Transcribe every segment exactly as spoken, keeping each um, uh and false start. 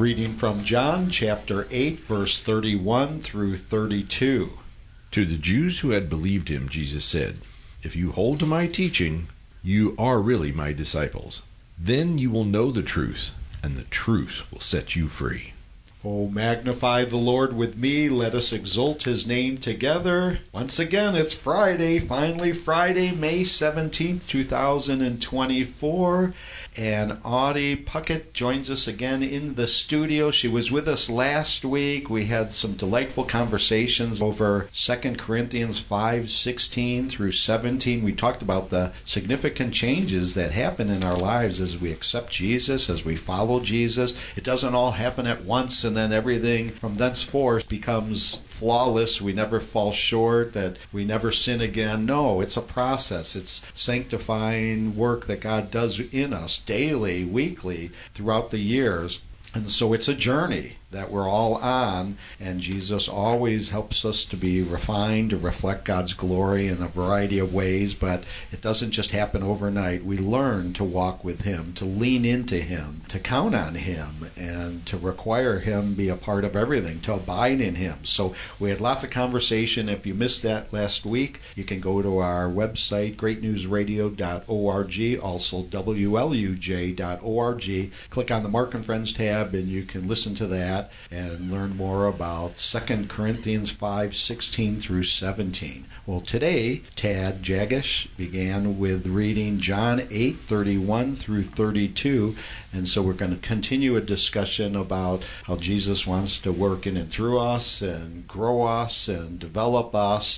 Reading from John chapter eight, verse thirty-one through thirty-two. To the Jews who had believed him, Jesus said, "If you hold to my teaching, you are really my disciples. Then you will know the truth, and the truth will set you free." Oh, magnify the Lord with me. Let us exalt his name together. Once again, it's Friday, finally Friday, May seventeenth, two thousand twenty-four. And Audie Puckett joins us again in the studio. She was with us last week. We had some delightful conversations over Second Corinthians five, sixteen through seventeen. We talked about the significant changes that happen in our lives as we accept Jesus, as we follow Jesus. It doesn't all happen at once, and then everything from thenceforth becomes flawless. We never fall short, that we never sin again. No, it's a process. It's sanctifying work that God does in us daily, weekly, throughout the years. And so it's a journey that we're all on, and Jesus always helps us to be refined, to reflect God's glory in a variety of ways, but it doesn't just happen overnight. We learn to walk with him, to lean into him, to count on him, and to require him be a part of everything, to abide in him. So we had lots of conversation. If you missed that last week, you can go to our website, great news radio dot org, also W L U J dot org. Click on the Mark and Friends tab, and you can listen to that and learn more about Second Corinthians five, sixteen through seventeen. Well, today, Tad Jagish began with reading John eight, thirty-one through thirty-two, and so we're going to continue a discussion about how Jesus wants to work in and through us and grow us and develop us.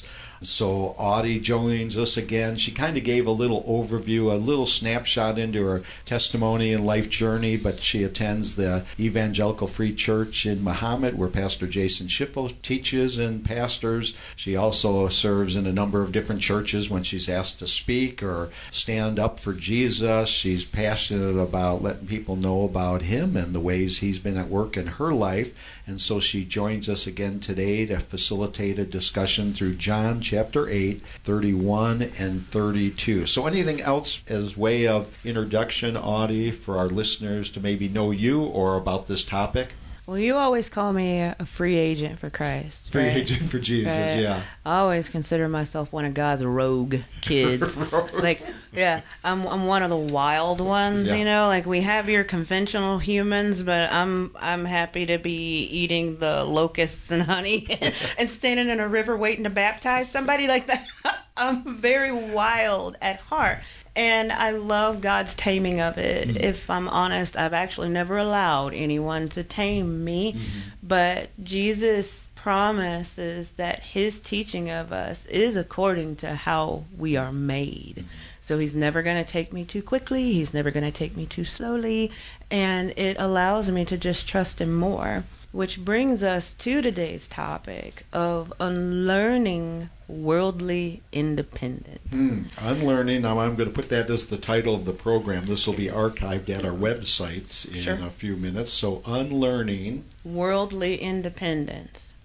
So Audie joins us again. She kind of gave a little overview, a little snapshot into her testimony and life journey, but she attends the Evangelical Free Church in Mahomet, where Pastor Jason Schiffel teaches and pastors. She also serves in a number of different churches when she's asked to speak or stand up for Jesus. She's passionate about letting people know about him and the ways he's been at work in her life. And so she joins us again today to facilitate a discussion through John chapter eight, thirty-one and thirty-two. So anything else as way of introduction, Audie, for our listeners to maybe know you or about this topic? Well, you always call me a free agent for Christ. Free right? agent for Jesus, right? yeah. I always consider myself one of God's rogue kids. Rogue. Like, yeah, I'm I'm one of the wild ones, Yeah. you know. Like, we have your conventional humans, but I'm I'm happy to be eating the locusts and honey and, and standing in a river waiting to baptize somebody like that. I'm very wild at heart. And I love God's taming of it. Mm-hmm. If I'm honest, I've actually never allowed anyone to tame me. Mm-hmm. But Jesus promises that his teaching of us is according to how we are made. Mm-hmm. So he's never going to take me too quickly. He's never going to take me too slowly. And it allows me to just trust him more. Which brings us to today's topic of unlearning worldly independence. Hmm. Unlearning. Now I'm going to put that as the title of the program. This will be archived at our websites in Sure. a few minutes. So unlearning Worldly independence.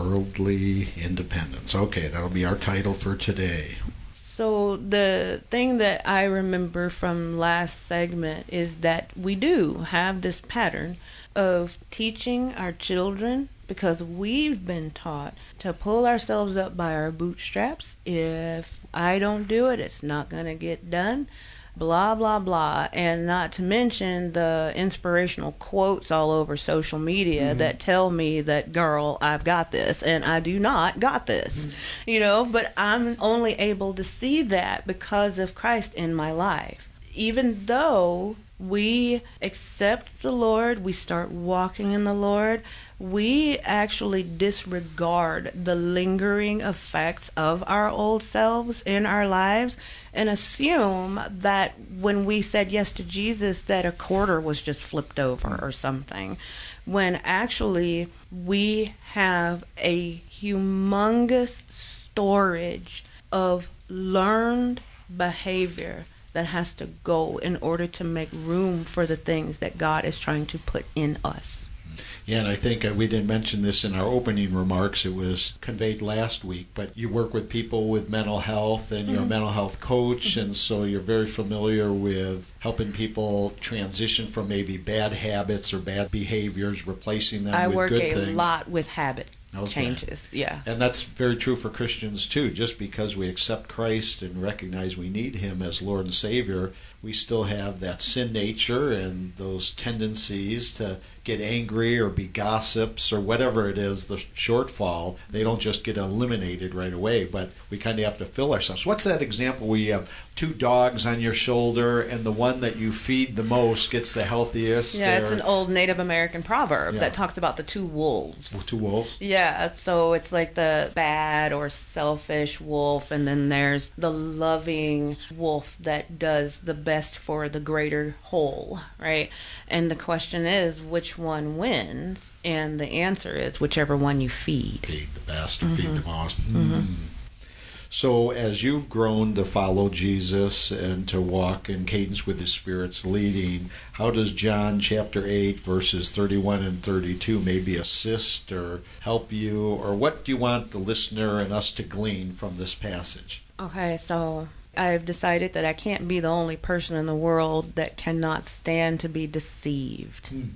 worldly independence. Okay, that'll be our title for today. So the thing that I remember from last segment is that we do have this pattern of teaching our children, because we've been taught to pull ourselves up by our bootstraps. If I don't do it, it's not going to get done. Blah, blah, blah. And not to mention the inspirational quotes all over social media mm-hmm. that tell me that, girl, I've got this, and I do not got this. Mm-hmm. You know, but I'm only able to see that because of Christ in my life. Even though we accept the Lord, we start walking in the Lord, we actually disregard the lingering effects of our old selves in our lives and assume that when we said yes to Jesus that a quarter was just flipped over or something, when actually we have a humongous storage of learned behavior that has to go in order to make room for the things that God is trying to put in us. Yeah, and I think uh, we didn't mention this in our opening remarks. It was conveyed last week, but you work with people with mental health, and you're mm-hmm. a mental health coach, mm-hmm. and so you're very familiar with helping people transition from maybe bad habits or bad behaviors, replacing them I with good things. I work a lot with habit. Okay. Changes, yeah. And that's very true for Christians too. Just because we accept Christ and recognize we need Him as Lord and Savior, we still have that sin nature and those tendencies to get angry or be gossips or whatever it is, the shortfall. They don't just get eliminated right away, but we kind of have to fill ourselves. What's that example where you have two dogs on your shoulder and the one that you feed the most gets the healthiest? Yeah, or... it's an old Native American proverb yeah. that talks about the two wolves. Two wolves? Yeah, so it's like the bad or selfish wolf, and then there's the loving wolf that does the best for the greater whole, right? And the question is, which one wins? And the answer is whichever one you feed. Feed the best or mm-hmm. feed the most. Mm-hmm. Mm. So as you've grown to follow Jesus and to walk in cadence with His Spirit's leading, how does John chapter eight verses thirty-one and thirty-two maybe assist or help you, or what do you want the listener and us to glean from this passage? Okay, so I've decided that I can't be the only person in the world that cannot stand to be deceived. Hmm.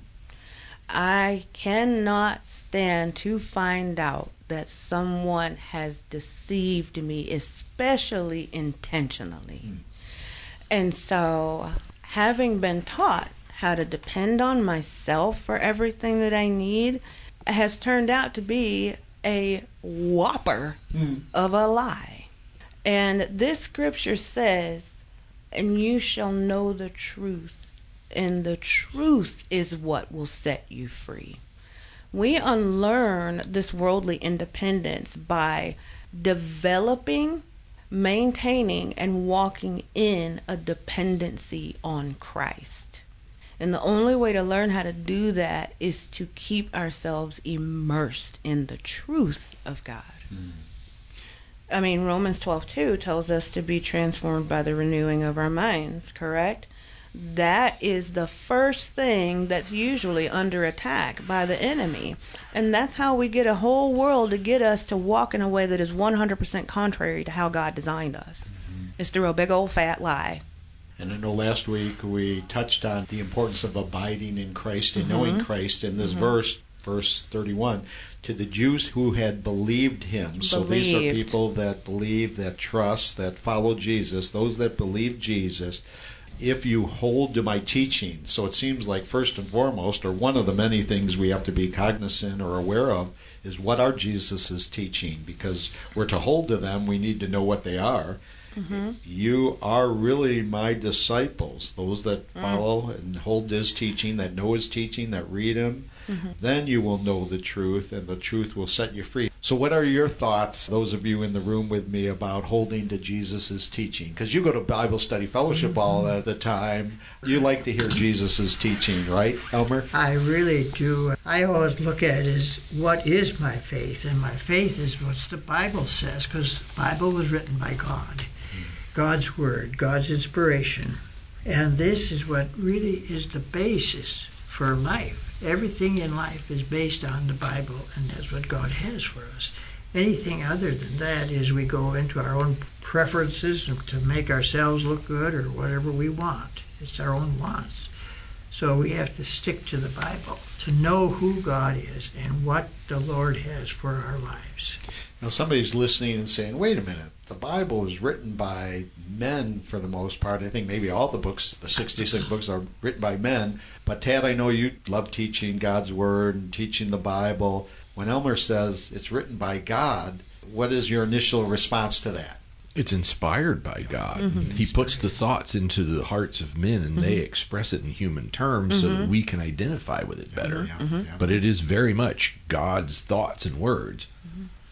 I cannot stand to find out that someone has deceived me, especially intentionally. Hmm. And so, having been taught how to depend on myself for everything that I need has turned out to be a whopper hmm. of a lie. And this scripture says, and you shall know the truth, and the truth is what will set you free. We unlearn this worldly independence by developing, maintaining, and walking in a dependency on Christ. And the only way to learn how to do that is to keep ourselves immersed in the truth of God. Mm. I mean, Romans twelve two tells us to be transformed by the renewing of our minds, correct? That is the first thing that's usually under attack by the enemy. And that's how we get a whole world to get us to walk in a way that is one hundred percent contrary to how God designed us. Mm-hmm. It's through a big old fat lie. And I know last week we touched on the importance of abiding in Christ and mm-hmm. knowing Christ in this mm-hmm. verse. Verse thirty-one, to the Jews who had believed Him. Believed. So these are people that believe, that trust, that follow Jesus, those that believe Jesus. If you hold to my teaching, so it seems like first and foremost, or one of the many things we have to be cognizant or aware of, is what are Jesus' teaching, because we're to hold to them, we need to know what they are. Mm-hmm. You are really my disciples, those that follow mm. and hold His teaching, that know His teaching, that read Him. Mm-hmm. Then you will know the truth, and the truth will set you free. So what are your thoughts, those of you in the room with me, about holding to Jesus' teaching? Because you go to Bible study fellowship mm-hmm. all of the time. You like to hear Jesus' teaching, right, Elmer? I really do. I always look at it as, what is my faith? And my faith is what the Bible says, because the Bible was written by God. God's Word, God's inspiration. And this is what really is the basis for life. Everything in life is based on the Bible, and that's what God has for us. Anything other than that is we go into our own preferences to make ourselves look good or whatever we want. It's our own wants. So we have to stick to the Bible to know who God is and what the Lord has for our lives. Now somebody's listening and saying, wait a minute, the Bible is written by men for the most part. I think maybe all the books, the sixty-six books, are written by men. But Tad, I know you love teaching God's Word and teaching the Bible. When Elmer says it's written by God, what is your initial response to that? It's inspired by God. Mm-hmm. He puts the thoughts into the hearts of men, and mm-hmm. they express it in human terms mm-hmm. so that we can identify with it better. Yeah, yeah, mm-hmm. yeah. But it is very much God's thoughts and words. Mm-hmm.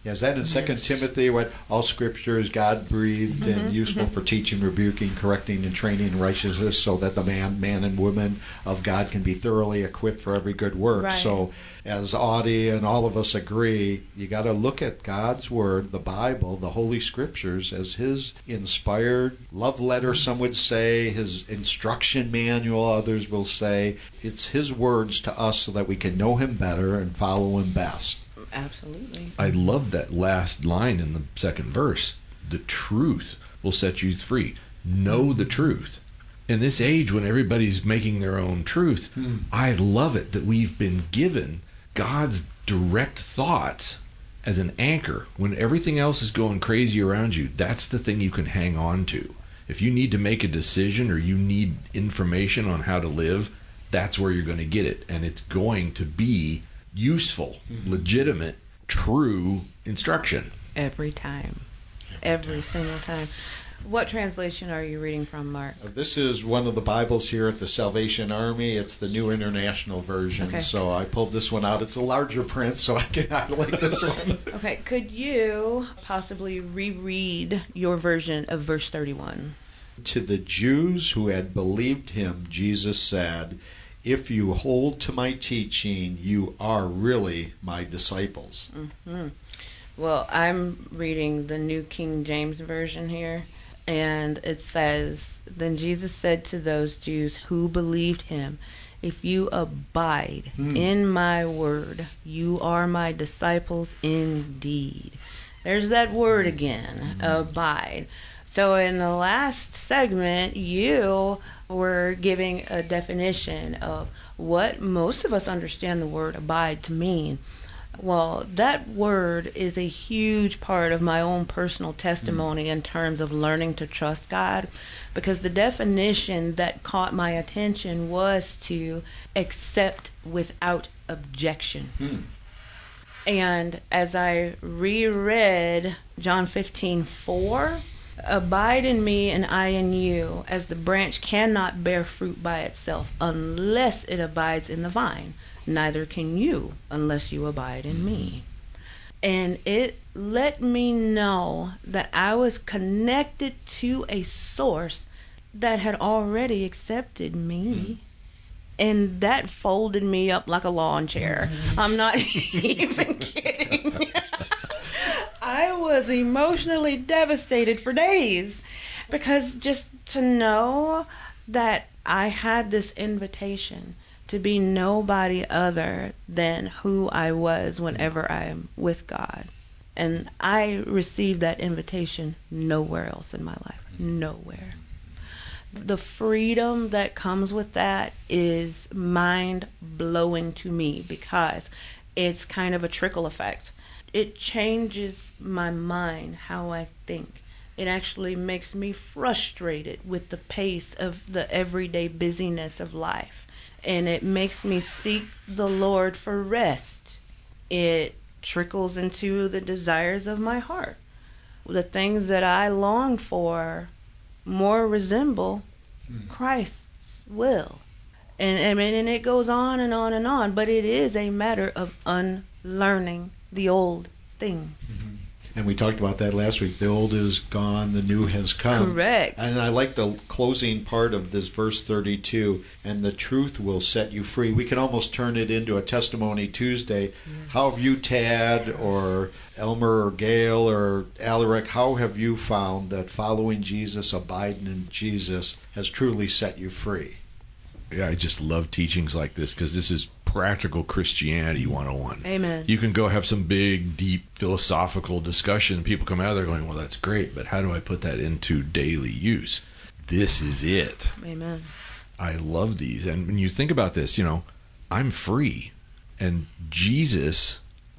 Is that in Second Yes. Timothy, what all Scripture is God-breathed Mm-hmm. and useful for teaching, rebuking, correcting, and training in righteousness, so that the man, man and woman of God can be thoroughly equipped for every good work. Right. So, as Audie and all of us agree, you got to look at God's Word, the Bible, the Holy Scriptures, as His inspired love letter, some would say, His instruction manual, others will say. It's His words to us so that we can know Him better and follow Him best. Absolutely. I love that last line in the second verse. The truth will set you free. Know the truth. In this age when everybody's making their own truth, Hmm. I love it that we've been given God's direct thoughts as an anchor. When everything else is going crazy around you, that's the thing you can hang on to. If you need to make a decision or you need information on how to live, that's where you're going to get it. And it's going to be useful, Mm-hmm. legitimate, true instruction. Every time. Every single time. What translation are you reading from, Mark? Uh, This is one of the Bibles here at the Salvation Army. It's the New International Version. Okay. So I pulled this one out. It's a larger print, so I, can, I like this one. Okay, could you possibly reread your version of verse thirty-one? To the Jews who had believed him, Jesus said, "If you hold to my teaching, you are really my disciples." Mm-hmm. Well, I'm reading the New King James Version here, and it says, "Then Jesus said to those Jews who believed him, 'If you abide Hmm. in my word, you are my disciples indeed.'" There's that word again, abide. So in the last segment, you were giving a definition of what most of us understand the word abide to mean. Well, that word is a huge part of my own personal testimony in terms of learning to trust God, because the definition that caught my attention was to accept without objection. Hmm. And as I reread John fifteen four, "Abide in me and I in you, as the branch cannot bear fruit by itself unless it abides in the vine. Neither can you unless you abide in me." And it let me know that I was connected to a source that had already accepted me. And that folded me up like a lawn chair. I'm not even kidding. I was emotionally devastated for days, because just to know that I had this invitation to be nobody other than who I was whenever I'm with God. And I received that invitation nowhere else in my life. Nowhere. The freedom that comes with that is mind-blowing to me, because it's kind of a trickle effect. It changes my mind, how I think. It actually makes me frustrated with the pace of the everyday busyness of life. And it makes me seek the Lord for rest. It trickles into the desires of my heart. The things that I long for more resemble Christ's will. And, I mean, and it goes on and on and on, but it is a matter of unlearning the old things. And we talked about that last week. The old is gone, the new has come. Correct. And I like the closing part of this verse thirty-two, "And the truth will set you free." We can almost turn it into a Testimony Tuesday. Yes. How have you, Tad, or Elmer, or Gail, or Alaric, how have you found that following Jesus, abiding in Jesus, has truly set you free? Yeah, I just love teachings like this, because this is practical Christianity one oh one. Amen. You can go have some big, deep philosophical discussion. People come out of there going, well, that's great, but how do I put that into daily use? This is it. Amen. I love these. And when you think about this, you know, I'm free. And Jesus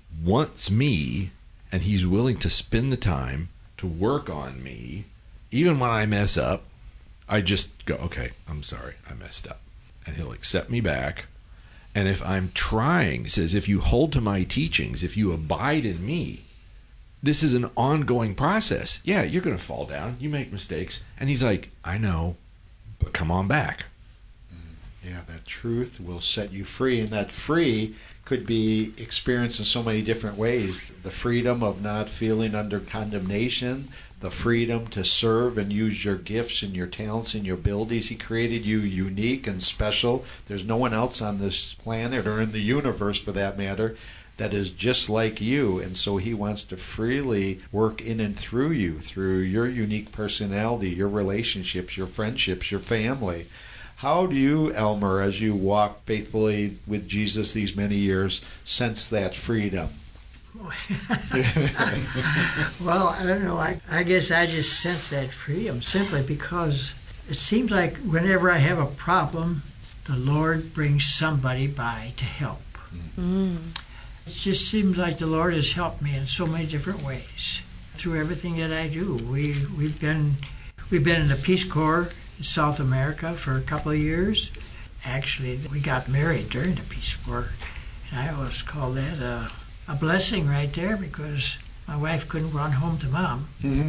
wants me, and he's willing to spend the time to work on me. Even when I mess up, I just go, okay, I'm sorry, I messed up. And he'll accept me back. And if I'm trying, it says, if you hold to my teachings, if you abide in me, this is an ongoing process. Yeah, you're going to fall down. You make mistakes. And he's like, I know, but come on back. Yeah, that truth will set you free. And that free could be experienced in so many different ways. The freedom of not feeling under condemnation, the freedom to serve and use your gifts and your talents and your abilities. He created you unique and special. There's no one else on this planet or in the universe, for that matter, that is just like you. And so he wants to freely work in and through you, through your unique personality, your relationships, your friendships, your family. How do you, Elmer, as you walk faithfully with Jesus these many years, sense that freedom? Well, I don't know. I, I guess I just sense that freedom simply because it seems like whenever I have a problem, the Lord brings somebody by to help. Mm. It just seems like the Lord has helped me in so many different ways through everything that I do. We we've been we've been in the Peace Corps in South America for a couple of years. Actually, we got married during the Peace Corps, and I always call that a, a blessing right there because my wife couldn't run home to Mom.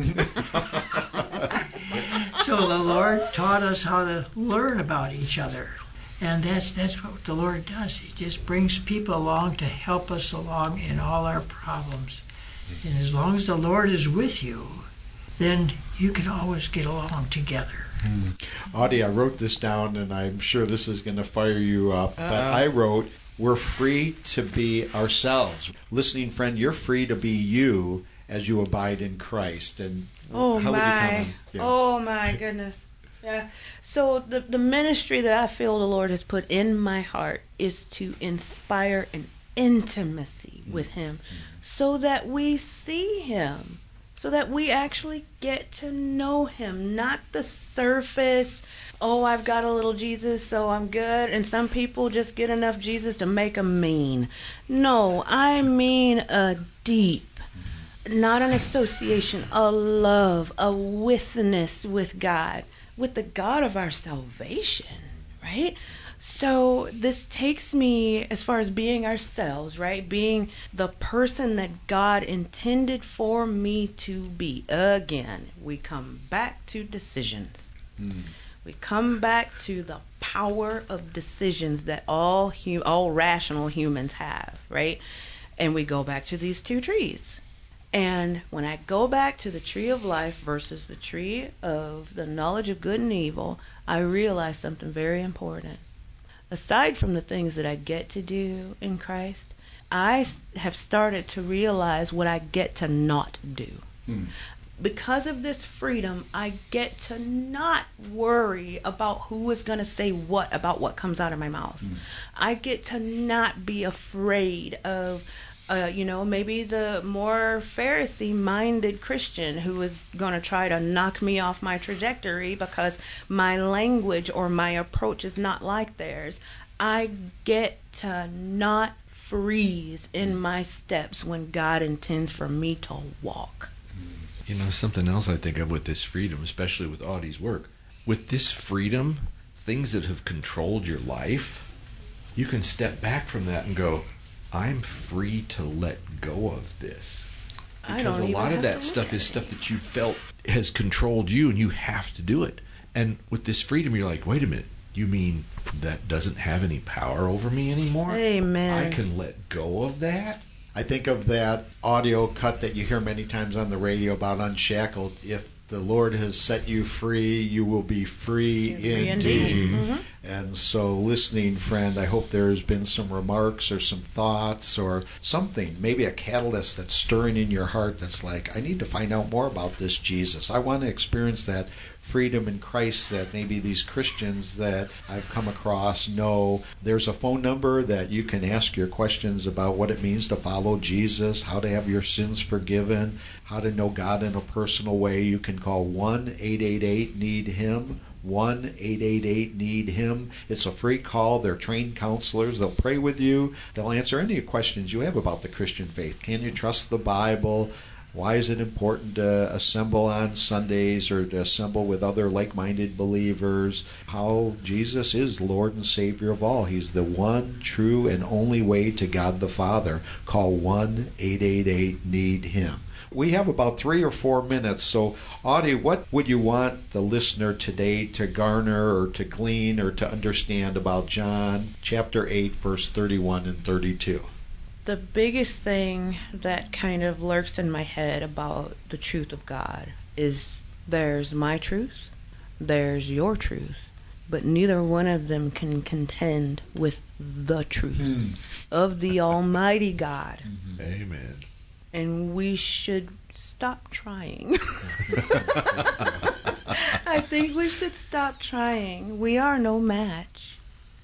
So the Lord taught us how to learn about each other. And that's that's what the Lord does. He just brings people along to help us along in all our problems. And as long as the Lord is with you, then you can always get along together. Hmm. Audie, I wrote this down, and I'm sure this is going to fire you up. Uh-oh. But I wrote, we're free to be ourselves. Listening friend, you're free to be you as you abide in Christ. And Oh how would you my! comment? Yeah. Oh my goodness! Yeah. So the the ministry that I feel the Lord has put in my heart is to inspire an intimacy with Him, so that we see Him, so that we actually get to know Him, not the surface. Oh, I've got a little Jesus, so I'm good. And some people just get enough Jesus to make them mean. No, I mean a deep. Not an association, a love, a witness with God, with the God of our salvation, right? So this takes me as far as being ourselves, right? Being the person that God intended for me to be. Again, we come back to decisions. Mm. We come back to the power of decisions that all hu- all rational humans have, right? And we go back to these two trees. And when I go back to the tree of life versus the tree of the knowledge of good and evil, I realize something very important. Aside from the things that I get to do in Christ, I have started to realize what I get to not do. Mm. Because of this freedom, I get to not worry about who is going to say what about what comes out of my mouth. Mm. I get to not be afraid of Uh, you know, maybe the more Pharisee-minded Christian who is going to try to knock me off my trajectory because my language or my approach is not like theirs. I get to not freeze in my steps when God intends for me to walk. You know, something else I think of with this freedom, especially with Audie's work. With this freedom, things that have controlled your life, you can step back from that and go, I'm free to let go of this. Because a lot of that stuff is stuff that you felt has controlled you and you have to do it. And with this freedom, you're like, wait a minute, you mean that doesn't have any power over me anymore? Amen. I can let go of that? I think of that audio cut that you hear many times on the radio about Unshackled. If the Lord has set you free, you will be free, free indeed. indeed. Mm-hmm. And so, listening friend, I hope there has been some remarks or some thoughts or something, maybe a catalyst that's stirring in your heart that's like, I need to find out more about this Jesus. I want to experience that freedom in Christ that maybe these Christians that I've come across know. There's a phone number that you can ask your questions about what it means to follow Jesus, how to have your sins forgiven, how to know God in a personal way. You can call one eight eight eight need him, one eight eight eight need him. It's a free call. They're trained counselors. They'll pray with you. They'll answer any questions you have about the Christian faith. Can you trust the Bible? Why is it important to assemble on Sundays or to assemble with other like-minded believers? How Jesus is Lord and Savior of all. He's the one true and only way to God the Father. Call one eight eight eight need him. We have about three or four minutes. So, Audie, what would you want the listener today to garner or to glean or to understand about John chapter eight, verse thirty-one and thirty-two? The biggest thing that kind of lurks in my head about the truth of God is there's my truth, there's your truth, but neither one of them can contend with the truth mm. of the Almighty God. Mm-hmm. Amen. And we should stop trying. I think we should stop trying. We are no match.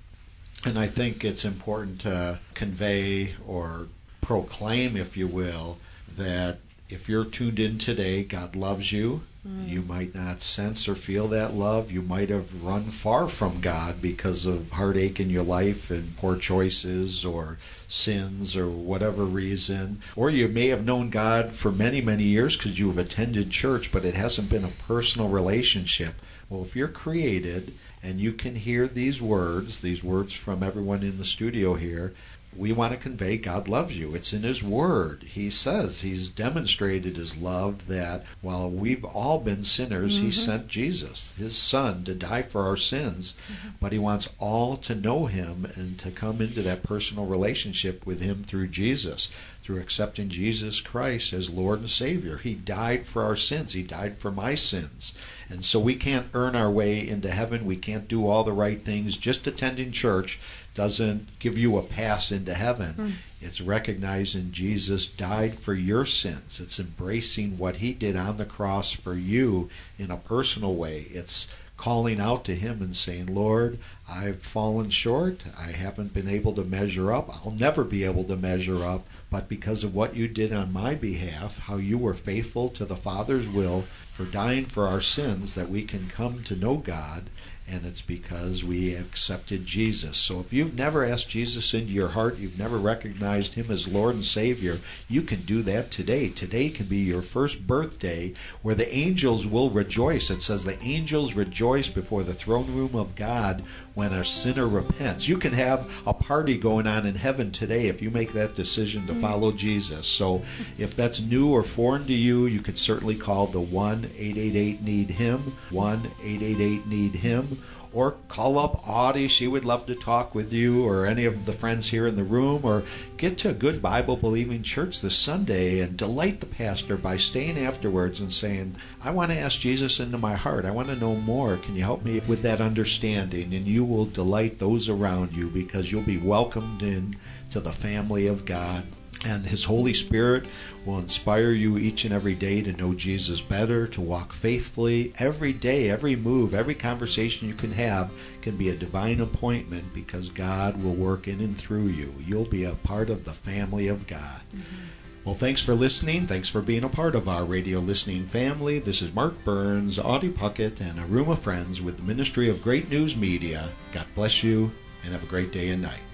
And I think it's important to convey or proclaim, if you will, that if you're tuned in today, God loves you. Mm. You might not sense or feel that love. You might have run far from God because of heartache in your life and poor choices or sins or whatever reason. Or you may have known God for many, many years because you've attended church, but it hasn't been a personal relationship. Well, if you're created and you can hear these words, these words from everyone in the studio here, we want to convey God loves you. It's in His Word. He says He's demonstrated His love that while we've all been sinners, mm-hmm. He sent Jesus, His Son, to die for our sins. Mm-hmm. But He wants all to know Him and to come into that personal relationship with Him through Jesus, through accepting Jesus Christ as Lord and Savior. He died for our sins. He died for my sins. And so we can't earn our way into heaven. We can't do all the right things. Just attending church doesn't give you a pass into heaven. Mm. It's recognizing Jesus died for your sins. It's embracing what He did on the cross for you in a personal way. It's calling out to Him and saying, Lord, I've fallen short. I haven't been able to measure up. I'll never be able to measure up. But because of what you did on my behalf, how you were faithful to the Father's will for dying for our sins, that we can come to know God. And it's because we accepted Jesus. So if you've never asked Jesus into your heart, you've never recognized Him as Lord and Savior, you can do that today. Today can be your first birthday where the angels will rejoice. It says the angels rejoice before the throne room of God when a sinner repents. You can have a party going on in heaven today if you make that decision to follow Jesus. So if that's new or foreign to you, you can certainly call the one eight eight eight need him, one eight eight eight need him. Or call up Audie. She would love to talk with you or any of the friends here in the room. Or get to a good Bible-believing church this Sunday and delight the pastor by staying afterwards and saying, I want to ask Jesus into my heart. I want to know more. Can you help me with that understanding? And you will delight those around you because you'll be welcomed in to the family of God. And His Holy Spirit will inspire you each and every day to know Jesus better, to walk faithfully. Every day, every move, every conversation you can have can be a divine appointment because God will work in and through you. You'll be a part of the family of God. Mm-hmm. Well, thanks for listening. Thanks for being a part of our radio listening family. This is Mark Burns, Audie Puckett, and a room of friends with the Ministry of Great News Media. God bless you, and have a great day and night.